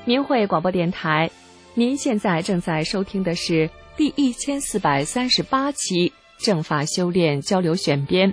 明慧广播电台，您现在正在收听的是第1438期正法修炼交流选编。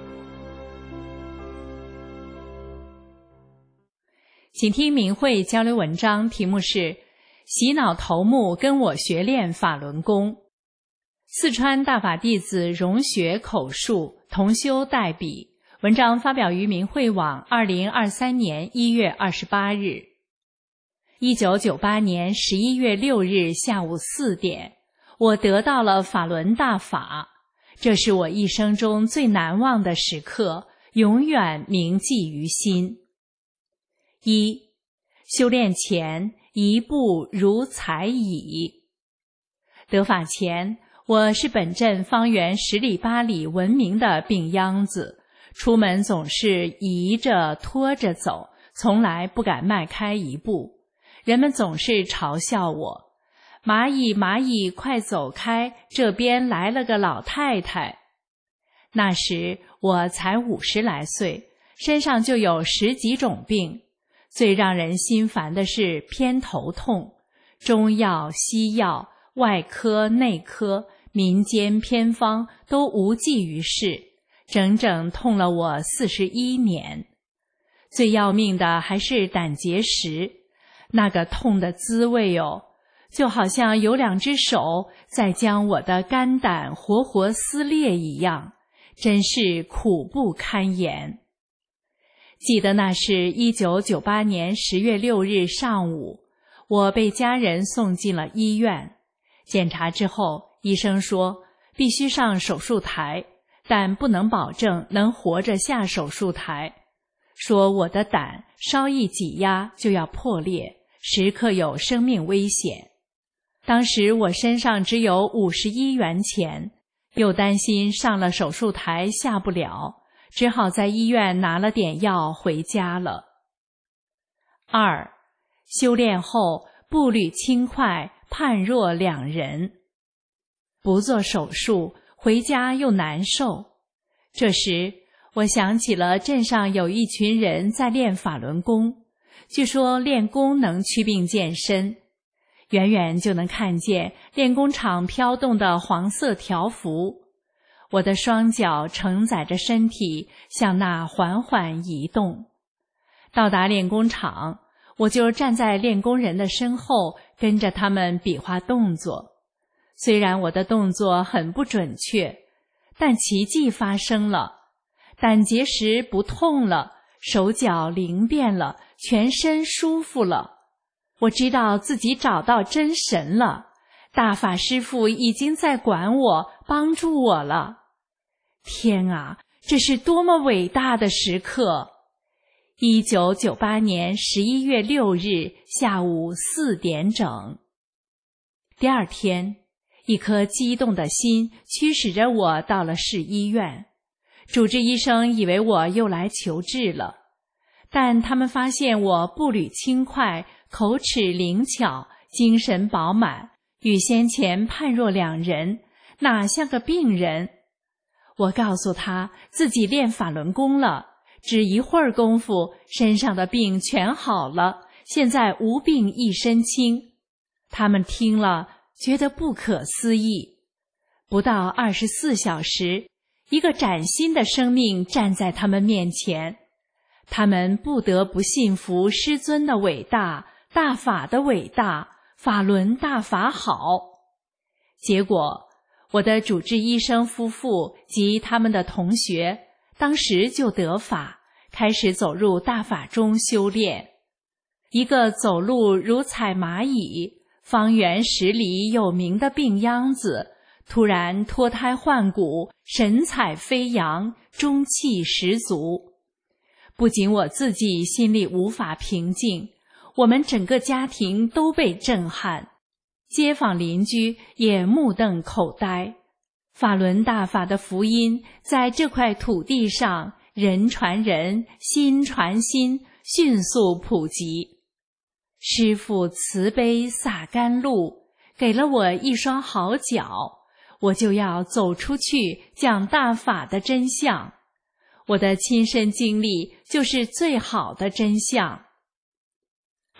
请听明慧交流文章，题目是洗脑头目跟我学练法轮功。四川大法弟子融学口述，同修代笔。文章发表于明慧网2023年1月28日。1998年11月6日下午4点，我得到了法轮大法，这是我一生中最难忘的时刻，永远铭记于心。1. 修炼前一步如踩蚁。得法前，我是本镇方圆10里8里闻名的病秧子，出门总是移着拖着走，从来不敢迈开一步。人们总是嘲笑我，蚂蚁蚂蚁快走开，这边来了个老太太。那时我才50来岁，身上就有10几种病，最让人心烦的是偏头痛，中药西药外科内科民间偏方都无济于事，整整痛了我41年。最要命的还是胆结石，那个痛的滋味哦，就好像有2只手在将我的肝胆活活撕裂一样，真是苦不堪言。记得那是1998年10月6日上午，我被家人送进了医院。检查之后，医生说必须上手术台，但不能保证能活着下手术台，说我的胆稍一挤压就要破裂，时刻有生命危险。当时我身上只有51元钱，又担心上了手术台下不了，只好在医院拿了点药回家了。2. 修炼后步履轻快，判若两人。不做手术，回家又难受。这时我想起了镇上有一群人在练法轮功，据说练功能祛病健身，远远就能看见练功场飘动的黄色条幅。我的双脚承载着身体向那缓缓移动。到达练功场，我就站在练功人的身后，跟着他们比划动作。虽然我的动作很不准确，但奇迹发生了，胆结石不痛了，手脚灵便了，全身舒服了。我知道自己找到真神了，大法师父已经在管我，帮助我了。天啊，这是多么伟大的时刻！1998年11月6日下午4点整。第二天，一颗激动的心驱使着我到了市医院。主治医生以为我又来求治了，但他们发现我步履轻快，口齿灵巧，精神饱满，与先前判若两人，哪像个病人。我告诉他自己练法轮功了，只一会儿功夫，身上的病全好了，现在无病一身轻。他们听了觉得不可思议。不到24小时，一个崭新的生命站在他们面前，他们不得不信服师尊的伟大，大法的伟大，法轮大法好。结果我的主治医生夫妇及他们的同学当时就得法，开始走入大法中修炼。一个走路如踩蚂蚁，方圆10里有名的病秧子，突然脱胎换骨，神采飞扬，中气十足。不仅我自己心里无法平静，我们整个家庭都被震撼，街坊邻居也目瞪口呆。法轮大法的福音在这块土地上人传人，心传心，迅速普及。师父慈悲洒甘露，给了我一双好脚，我就要走出去讲大法的真相。我的亲身经历就是最好的真相。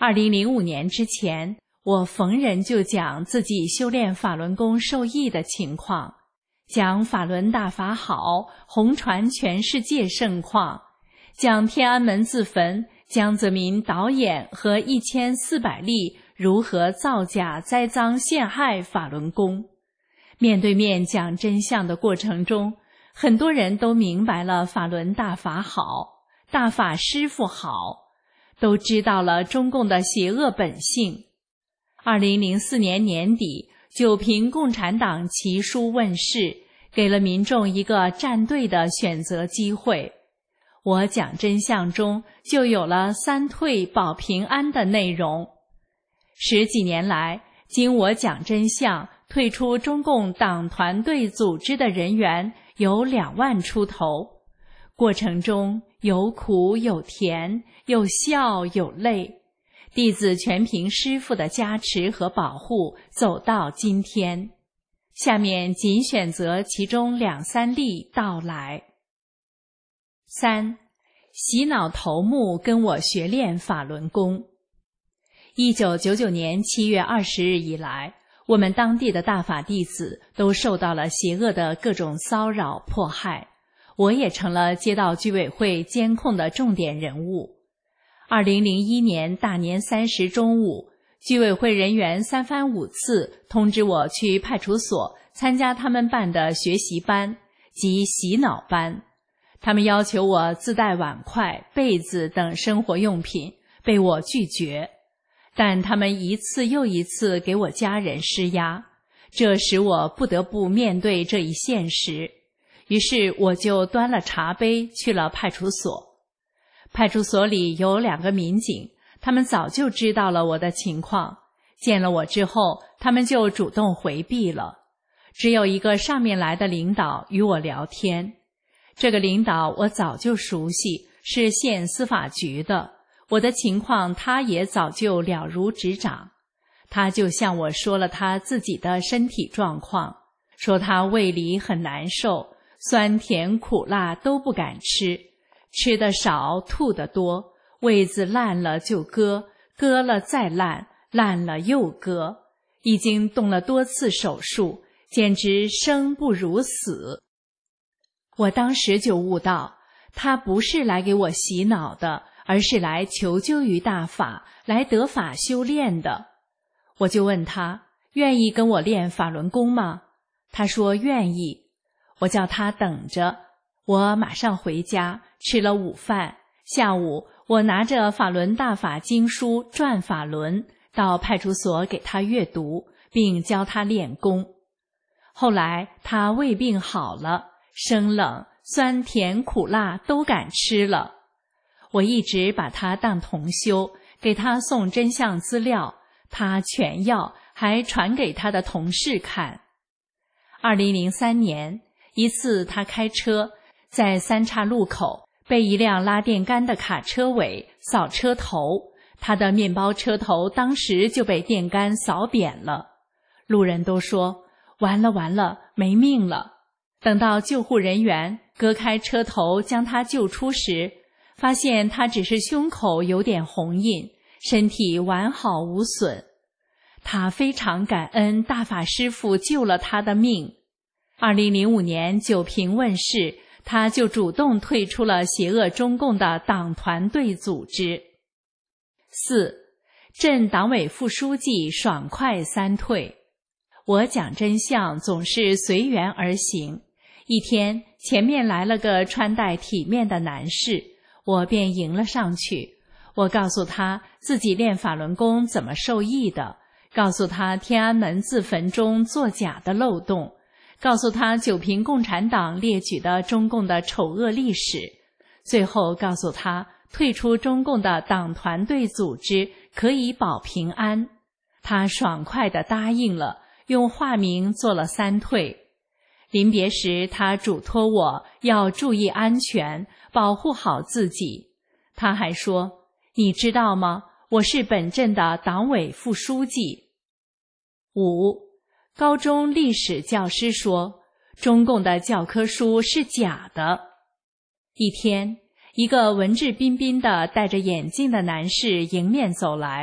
2005年之前，我逢人就讲自己修炼法轮功受益的情况，讲法轮大法好，红传全世界盛况，讲天安门自焚，江泽民导演和1400例如何造假栽赃陷害法轮功。面对面讲真相的过程中，很多人都明白了法轮大法好，大法师父好，都知道了中共的邪恶本性。2004年年底，九评共产党奇书问世，给了民众一个站队的选择机会。我讲真相中就有了3退保平安的内容。10几年来，经我讲真相退出中共党团队组织的人员有2万出头，过程中有苦有甜，有笑有泪。弟子全凭师父的加持和保护走到今天。下面仅选择其中2、3例道来。3. 洗脑头目跟我学练法轮功。1999年7月20日以来，我们当地的大法弟子都受到了邪恶的各种骚扰迫害，我也成了街道居委会监控的重点人物。2001年大年30中午，居委会人员3番5次通知我去派出所参加他们办的学习班及洗脑班，他们要求我自带碗筷、被子等生活用品，被我拒绝。但他们一次又一次给我家人施压，这使我不得不面对这一现实。于是我就端了茶杯去了派出所。派出所里有2个民警，他们早就知道了我的情况，见了我之后，他们就主动回避了。只有一个上面来的领导与我聊天。这个领导我早就熟悉，是县司法局的，我的情况他也早就了如指掌。他就向我说了他自己的身体状况，说他胃里很难受，酸甜苦辣都不敢吃，吃得少，吐得多，胃子烂了就割，割了再烂，烂了又割，已经动了多次手术，简直生不如死。我当时就悟到，他不是来给我洗脑的，而是来求救于大法，来得法修炼的。我就问他，愿意跟我练法轮功吗？他说愿意。我叫他等着，我马上回家吃了午饭。下午我拿着法轮大法经书转法轮到派出所给他阅读，并教他练功。后来他胃病好了，生冷、酸甜苦辣都敢吃了。我一直把他当同修，给他送真相资料，他全要，还传给他的同事看。2003年，一次他开车在3岔路口被一辆拉电杆的卡车尾扫车头，他的面包车头当时就被电杆扫扁了。路人都说完了完了，没命了。等到救护人员割开车头将他救出时，发现他只是胸口有点红印，身体完好无损。他非常感恩大法师父救了他的命。2005年九评问世，他就主动退出了邪恶中共的党团队组织。4. 镇党委副书记爽快3退。我讲真相总是随缘而行。一天，前面来了个穿戴体面的男士，我便迎了上去。我告诉他自己练法轮功怎么受益的，告诉他天安门自焚中作假的漏洞，告诉他九评共产党列举的中共的丑恶历史，最后告诉他退出中共的党团队组织可以保平安。他爽快地答应了，用化名做了3退。临别时，他嘱托我要注意安全，保护好自己。他还说，你知道吗？我是本镇的党委副书记。5. 高中历史教师说，中共的教科书是假的。一天，一个文质彬彬的戴着眼镜的男士迎面走来，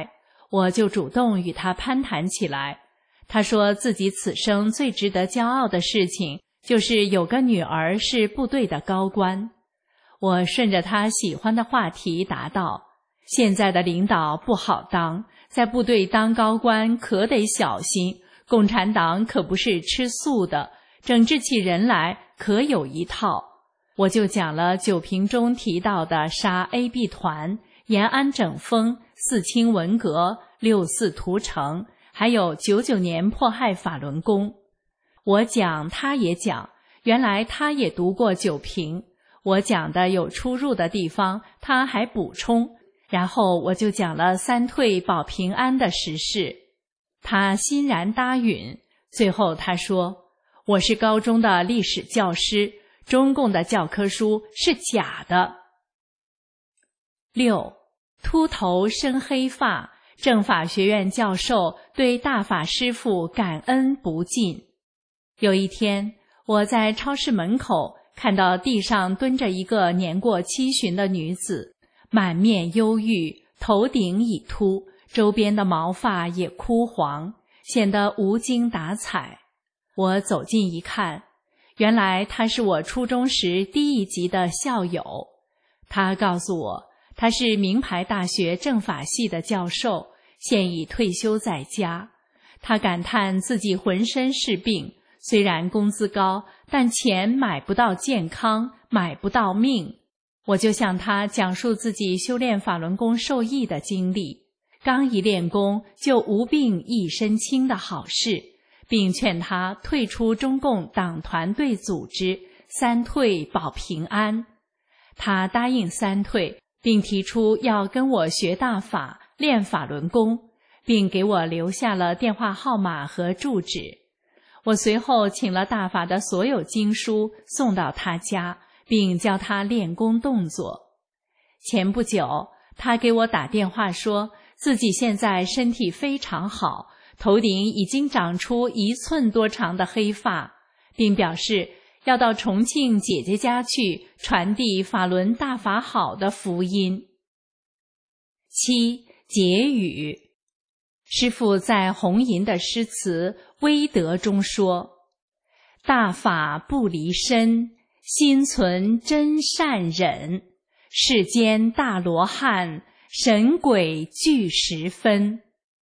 我就主动与他攀谈起来。他说自己此生最值得骄傲的事情就是有个女儿是部队的高官。我顺着他喜欢的话题答道，现在的领导不好当，在部队当高官可得小心，共产党可不是吃素的，整治起人来可有一套。我就讲了九评中提到的杀 AB 团、延安整风、四清文革、6·4屠城，还有99年迫害法轮功。我讲他也讲，原来他也读过九评，我讲的有出入的地方他还补充，然后我就讲了三退保平安的实事。他欣然答允，最后他说，我是高中的历史教师，中共的教科书是假的。6. 秃头生黑发，政法学院教授对大法师父感恩不尽。有一天，我在超市门口看到地上蹲着一个年过70的女子，满面忧郁，头顶已秃，周边的毛发也枯黄，显得无精打采。我走近一看，原来她是我初中时第一级的校友。她告诉我，她是名牌大学政法系的教授，现已退休在家。她感叹自己浑身是病，虽然工资高，但钱买不到健康，买不到命。我就向她讲述自己修炼法轮功受益的经历，刚一练功就无病一身轻的好事，并劝她退出中共党团队组织，三退保平安。她答应三退，并提出要跟我学大法，练法轮功，并给我留下了电话号码和住址。我随后请了大法的所有经书送到他家，并教他练功动作。前不久，他给我打电话说，自己现在身体非常好，头顶已经长出1寸多长的黑发，并表示要到重庆姐姐家去传递法轮大法好的福音。7. 结语。师父在弘银的诗词《微德》中说，大法不离身，心存真善忍，世间大罗汉，神鬼俱十分。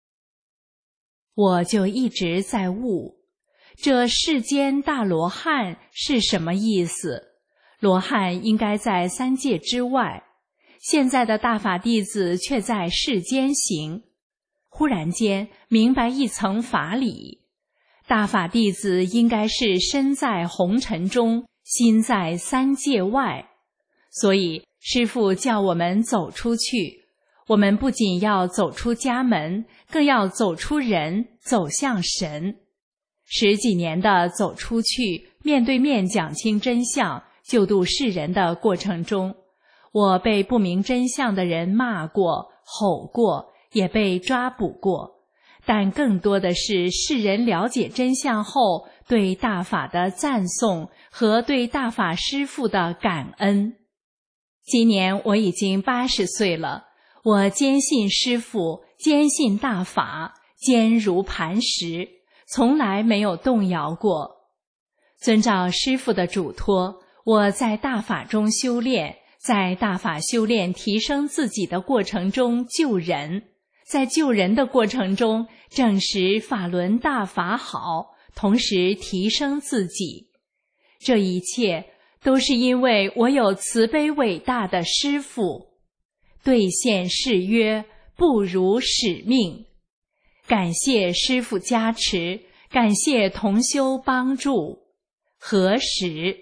我就一直在悟，这世间大罗汉是什么意思？罗汉应该在三界之外，现在的大法弟子却在世间行。忽然间明白一层法理，大法弟子应该是身在红尘中，心在三界外。所以师父叫我们走出去，我们不仅要走出家门，更要走出人，走向神。10几年的走出去，面对面讲清真相，救度世人的过程中，我被不明真相的人骂过、吼过，也被抓捕过，但更多的是世人了解真相后对大法的赞颂和对大法师父的感恩。今年我已经80岁了，我坚信师父，坚信大法，坚如磐石，从来没有动摇过。遵照师父的嘱托，我在大法中修炼，在大法修炼提升自己的过程中救人，在救人的过程中证实法轮大法好，同时提升自己。这一切都是因为我有慈悲伟大的师父，兑现誓约，不辱使命。感谢师父加持，感谢同修帮助。何时？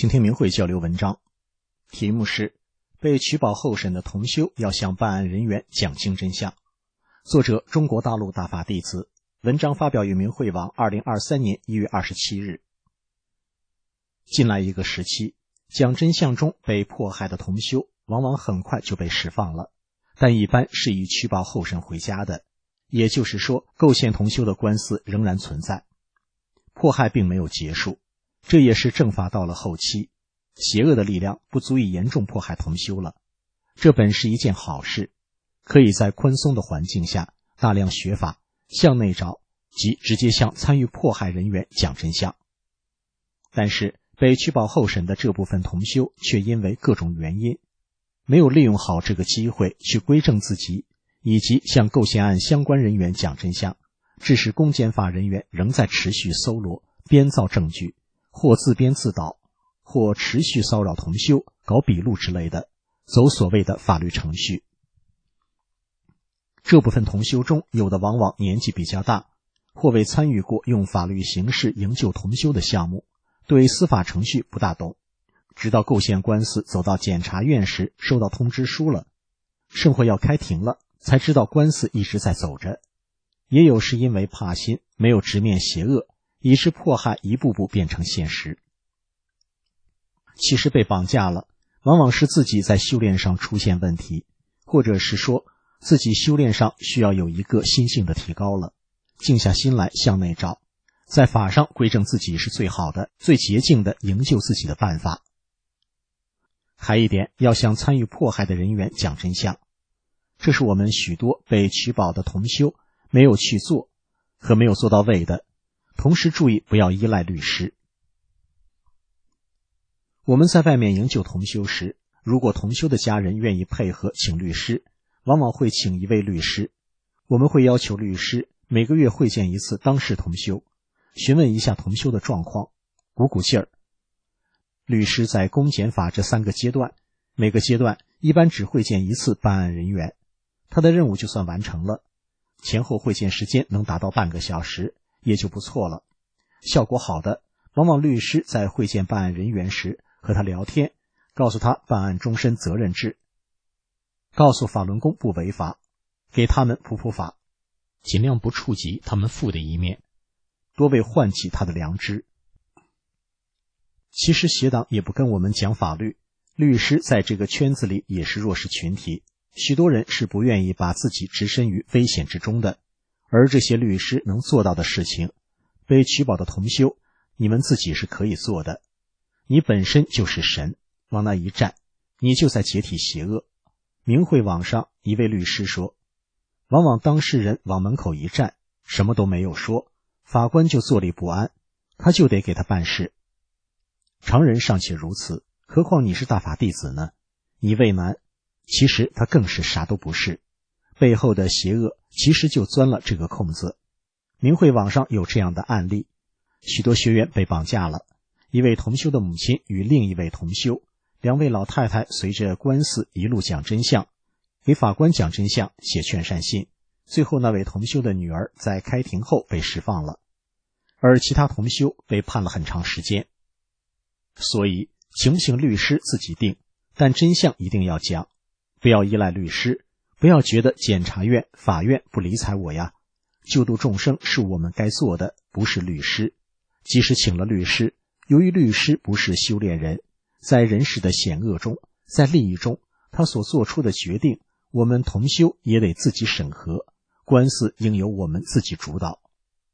请听明慧交流文章，题目是被取保候审的同修要向办案人员讲清真相。作者中国大陆大法弟子，文章发表于明慧网2023年1月27日。近来一个时期，讲真相中被迫害的同修往往很快就被释放了，但一般是以取保候审回家的，也就是说构陷同修的官司仍然存在，迫害并没有结束。这也是正法到了后期，邪恶的力量不足以严重迫害同修了。这本是一件好事，可以在宽松的环境下大量学法，向内找，即直接向参与迫害人员讲真相。但是被取保候审的这部分同修却因为各种原因，没有利用好这个机会去规正自己，以及向构陷案相关人员讲真相，致使公检法人员仍在持续搜罗、编造证据，或自编自导，或持续骚扰同修、搞笔录之类的，走所谓的法律程序。这部分同修中，有的往往年纪比较大，或未参与过用法律形式营救同修的项目，对司法程序不大懂，直到构陷官司走到检察院时收到通知书了，甚或要开庭了，才知道官司一直在走着。也有是因为怕心，没有直面邪恶，以致迫害一步步变成现实。其实被绑架了，往往是自己在修炼上出现问题，或者是说自己修炼上需要有一个心性的提高了，静下心来向内找，在法上规正自己是最好的、最洁净的营救自己的办法。还一点，要向参与迫害的人员讲真相，这是我们许多被取保的同修没有去做和没有做到位的。同时注意不要依赖律师。我们在外面营救同修时，如果同修的家人愿意配合请律师，往往会请一位律师。我们会要求律师每个月会见一次当事同修，询问一下同修的状况，鼓鼓劲儿。律师在公检法这3个阶段，每个阶段一般只会见一次办案人员，他的任务就算完成了，前后会见时间能达到半个小时也就不错了。效果好的，往往律师在会见办案人员时和他聊天，告诉他办案终身责任制，告诉法轮功不违法，给他们普法，尽量不触及他们负的一面，多为唤起他的良知。其实邪党也不跟我们讲法律，律师在这个圈子里也是弱势群体，许多人是不愿意把自己置身于危险之中的。而这些律师能做到的事情，被取保的同修，你们自己是可以做的。你本身就是神，往那一站，你就在解体邪恶。明慧网上一位律师说，往往当事人往门口一站，什么都没有说，法官就坐立不安，他就得给他办事。常人尚且如此，何况你是大法弟子呢？你畏难，其实他更是啥都不是，背后的邪恶其实就钻了这个空子。明慧网上有这样的案例，许多学员被绑架了，一位同修的母亲与另一位同修，2位老太太随着官司一路讲真相，给法官讲真相，写劝善信，最后那位同修的女儿在开庭后被释放了，而其他同修被判了很长时间。所以请不请律师自己定，但真相一定要讲，不要依赖律师，不要觉得检察院、法院不理睬我呀。救度众生是我们该做的，不是律师。即使请了律师，由于律师不是修炼人，在人世的险恶中，在利益中，他所做出的决定，我们同修也得自己审核，官司应由我们自己主导。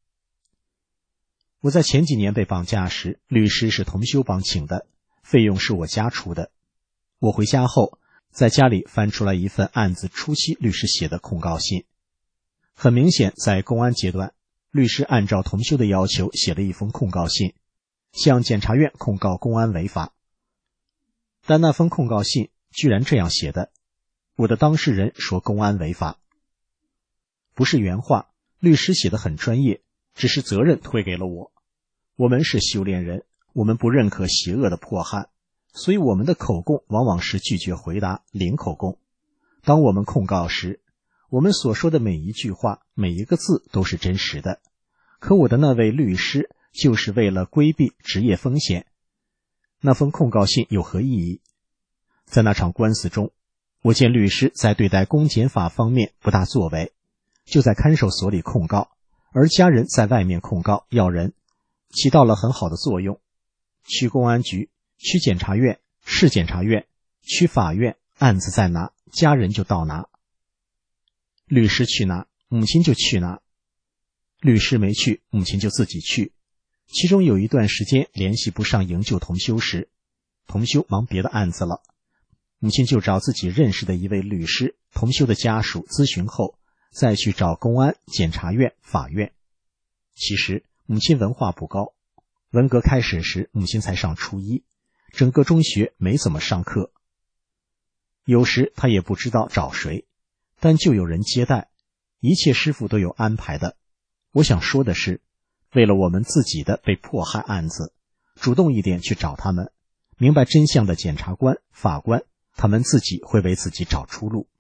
我在前几年被绑架时，律师是同修帮请的，费用是我家出的。我回家后，在家里翻出来一份案子初期律师写的控告信。很明显，在公安阶段，律师按照同修的要求写了一封控告信，向检察院控告公安违法。但那封控告信居然这样写的，我的当事人说公安违法。不是原话，律师写得很专业，只是责任推给了我。我们是修炼人，我们不认可邪恶的迫害，所以我们的口供往往是拒绝回答，零口供。当我们控告时，我们所说的每一句话，每一个字都是真实的。可我的那位律师就是为了规避职业风险， 那封控告信有何意义？在那场官司中，我见律师在对待公检法方面不大作为，就在看守所里控告，而家人在外面控告要人，起到了很好的作用。区公安局、区检察院、市检察院、区法院案子在拿，家人就到拿。律师去拿，母亲就去拿；律师没去，母亲就自己去。其中有一段时间联系不上营救同修时，同修忙别的案子了，母亲就找自己认识的一位律师，同修的家属咨询后，再去找公安、检察院、法院。其实母亲文化不高，文革开始时母亲才上初一，整个中学没怎么上课。有时她也不知道找谁，但就有人接待，一切师傅都有安排的。我想说的是，为了我们自己的被迫害案子，主动一点去找他们，明白真相的检察官、法官，他们自己会为自己找出路。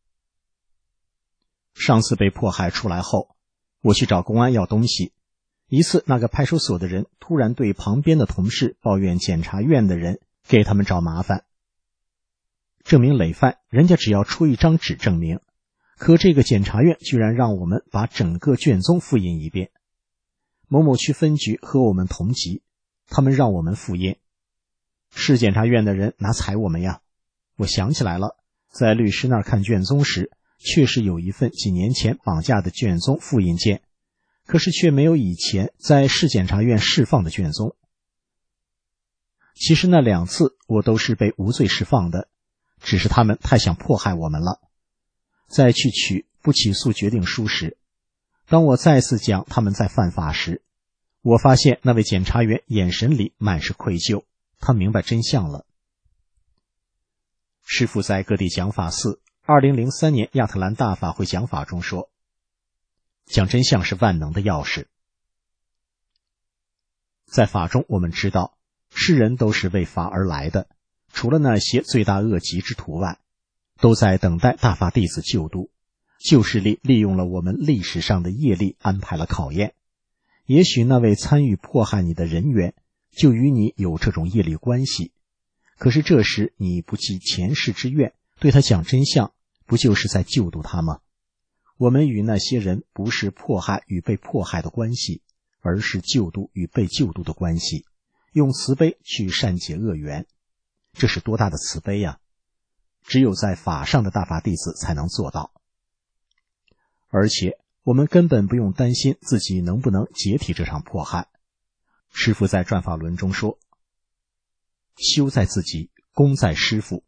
上次被迫害出来后，我去找公安要东西，一次那个派出所的人突然对旁边的同事抱怨检察院的人给他们找麻烦。证明累犯，人家只要出一张纸证明，可这个检察院居然让我们把整个卷宗复印一遍。某某区分局和我们同级，他们让我们复印。市检察院的人哪睬我们呀？我想起来了，在律师那儿看卷宗时，确实有一份几年前绑架的卷宗复印件，可是却没有以前在市检察院释放的卷宗。其实那2次我都是被无罪释放的，只是他们太想迫害我们了。在去取不起诉决定书时，当我再次讲他们在犯法时，我发现那位检察员眼神里满是愧疚，他明白真相了。师父在各地讲法寺2003年亚特兰大法会讲法中说，讲真相是万能的钥匙。在法中我们知道，世人都是为法而来的，除了那些罪大恶极之徒外，都在等待大法弟子救度。旧势力利用了我们历史上的业力安排了考验，也许那位参与迫害你的人员就与你有这种业力关系，可是这时你不计前世之怨，对他讲真相，不就是在救度他吗？我们与那些人不是迫害与被迫害的关系，而是救度与被救度的关系，用慈悲去善解恶缘。这是多大的慈悲呀！只有在法上的大法弟子才能做到。而且我们根本不用担心自己能不能解体这场迫害。师父在转法轮中说，修在自己，功在师父。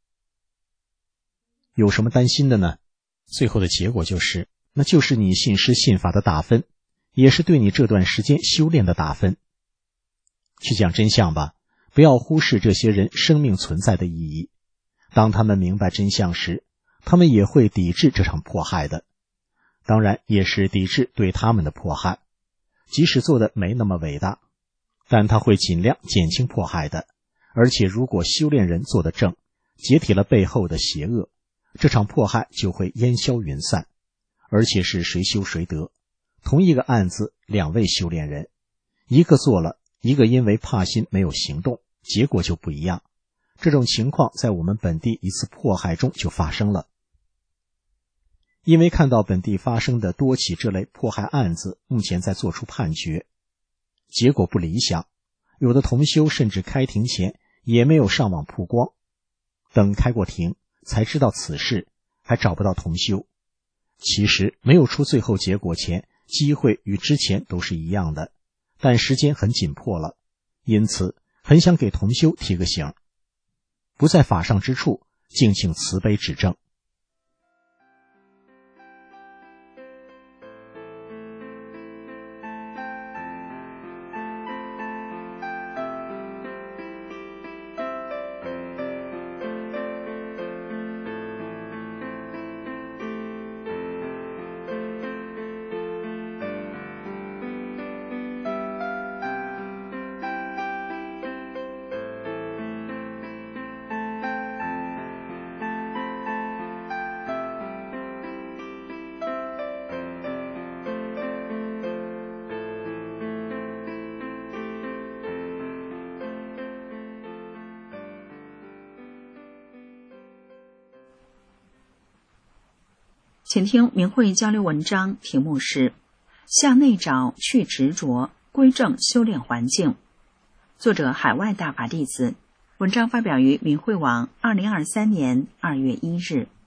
有什么担心的呢？最后的结果就是，那就是你信师信法的打分，也是对你这段时间修炼的打分。去讲真相吧，不要忽视这些人生命存在的意义。当他们明白真相时，他们也会抵制这场迫害的。当然也是抵制对他们的迫害，即使做的没那么伟大，但他会尽量减轻迫害的。而且如果修炼人做得正，解体了背后的邪恶，这场迫害就会烟消云散。而且是谁修谁得，同一个案子2位修炼人，一个做了，一个因为怕心没有行动，结果就不一样。这种情况在我们本地一次迫害中就发生了。因为看到本地发生的多起这类迫害案子，目前在做出判决，结果不理想，有的同修甚至开庭前也没有上网曝光，等开过庭才知道此事，还找不到同修。其实没有出最后结果前，机会与之前都是一样的，但时间很紧迫了，因此很想给同修提个醒，不在法上之处，敬请慈悲指正。 请听明慧交流文章，题目是向内找，去执着，归正修炼环境。作者海外大法弟子，文章发表于明慧网2023年2月1日。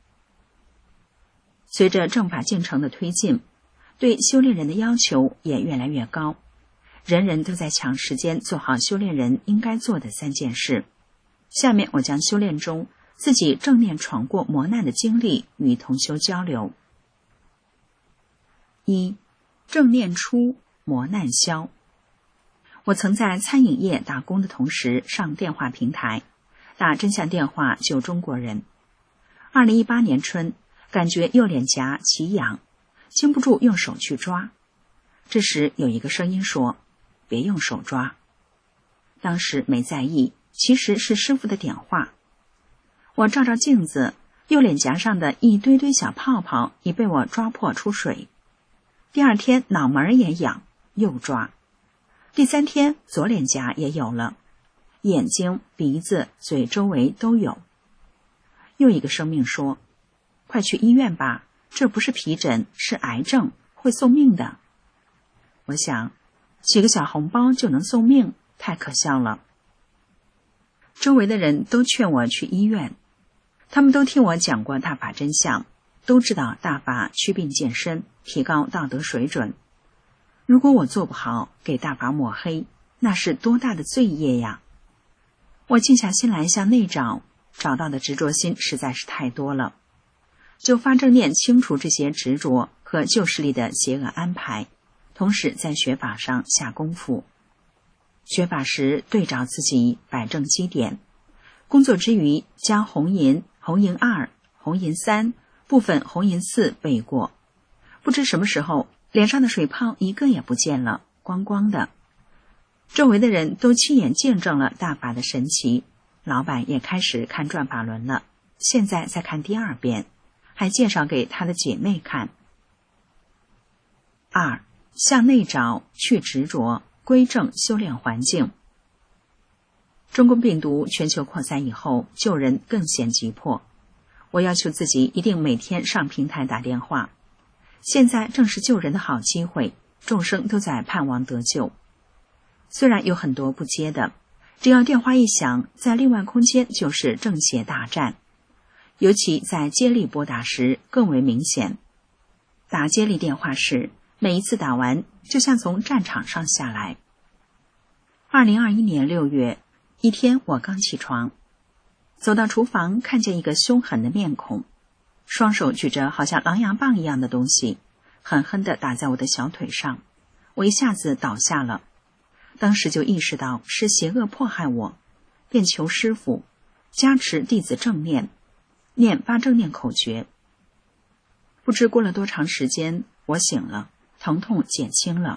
随着正法进程的推进，对修炼人的要求也越来越高，人人都在抢时间做好修炼人应该做的3件事。下面我将修炼中自己正念闯过磨难的经历与同修交流。1. 正念出，磨难消。我曾在餐饮业打工的同时上电话平台，打真相电话救中国人。2018年春，感觉右脸颊起痒，禁不住用手去抓。这时有一个声音说：“别用手抓。”当时没在意，其实是师父的点化。我照照镜子，右脸颊上的一堆堆小泡泡已被我抓破出水。第2天脑门也痒，又抓。第3天左脸颊也有了，眼睛、鼻子、嘴周围都有。又一个生命说：“快去医院吧，这不是皮疹，是癌症，会送命的。”我想，几个小红包就能送命，太可笑了。周围的人都劝我去医院，他们都听我讲过大法真相，都知道大法祛病健身，提高道德水准。如果我做不好，给大法抹黑，那是多大的罪业呀！我静下心来向内找，找到的执着心实在是太多了，就发正念清除这些执着和旧势力的邪恶安排，同时在学法上下功夫。学法时对照自己，摆正基点，工作之余将红银、红银2、红银3、部分红银4背过。不知什么时候，脸上的水泡一个也不见了，光光的。周围的人都亲眼见证了大法的神奇，老板也开始看转法轮了，现在在看第2遍，还介绍给他的姐妹看。2. 向内找，去执着，归正修炼环境。中共病毒全球扩散以后，救人更显急迫。我要求自己一定每天上平台打电话。现在正是救人的好机会，众生都在盼望得救。虽然有很多不接的，只要电话一响，在另外空间就是正邪大战。尤其在接力拨打时更为明显。打接力电话时，每一次打完就像从战场上下来。2021年6月，一天我刚起床，走到厨房，看见一个凶狠的面孔，双手举着好像狼牙棒一样的东西，狠狠地打在我的小腿上，我一下子倒下了。当时就意识到是邪恶迫害我，便求师父加持弟子正念，念8正念口诀。不知过了多长时间，我醒了，疼痛减轻了。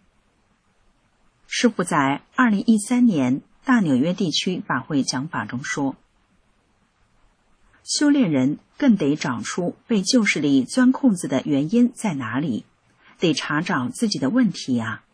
师父在2013年大纽约地区法会讲法中说，修炼人更得找出被旧势力钻空子的原因在哪里，得查找自己的问题啊。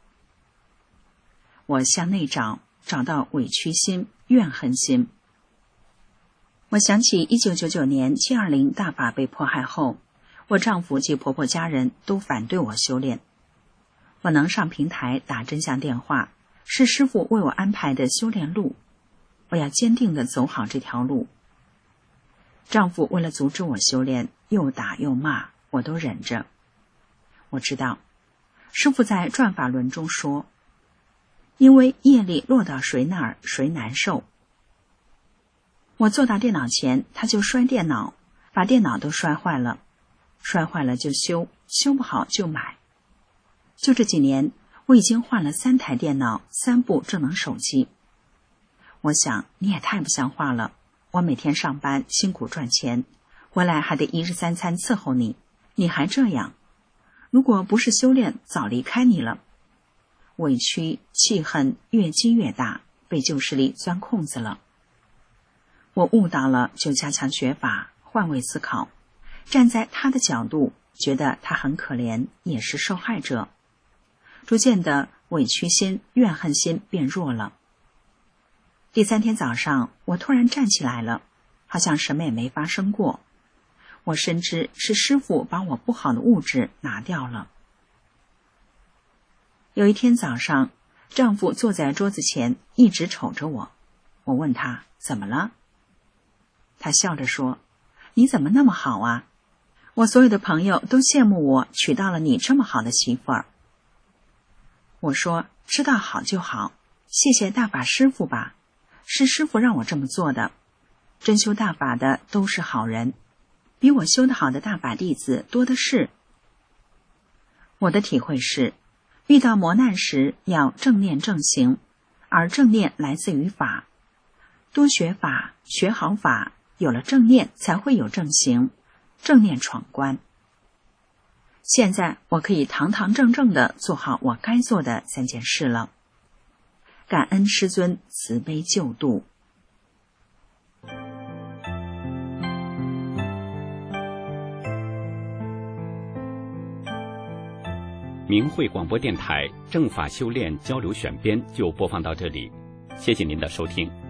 我向内找，找到委屈心、怨恨心。我想起1999年720大法被迫害后，我丈夫及婆婆家人都反对我修炼。我能上平台打真相电话，是师父为我安排的修炼路，我要坚定地走好这条路。丈夫为了阻止我修炼，又打又骂，我都忍着。我知道，师父在转法轮中说，因为业力落到谁那儿，谁难受。我坐到电脑前，他就摔电脑，把电脑都摔坏了，摔坏了就修，修不好就买。就这几年，我已经换了3台电脑，3部智能手机。我想，你也太不像话了，我每天上班辛苦赚钱，回来还得1日3餐伺候你，你还这样，如果不是修炼，早离开你了。委屈气恨越积越大，被旧势力钻空子了。我悟到了，就加强学法，换位思考，站在他的角度，觉得他很可怜，也是受害者。逐渐的委屈心、怨恨心变弱了。第3天早上，我突然站起来了，好像什么也没发生过。 我深知是师父把我不好的物质拿掉了。有一天早上，丈夫坐在桌子前一直瞅着我，我问他怎么了？他笑着说，你怎么那么好啊？我所有的朋友都羡慕我娶到了你这么好的媳妇儿。我说，知道好就好，谢谢大法师父吧，是师父让我这么做的。真修大法的都是好人，比我修得好的大法弟子多的是。我的体会是，遇到磨难时要正念正行，而正念来自于法。多学法，学好法，有了正念才会有正行，正念闯关。现在我可以堂堂正正地做好我该做的3件事了。感恩师尊慈悲救度。 明慧广播电台正法修炼交流选编就播放到这里，谢谢您的收听。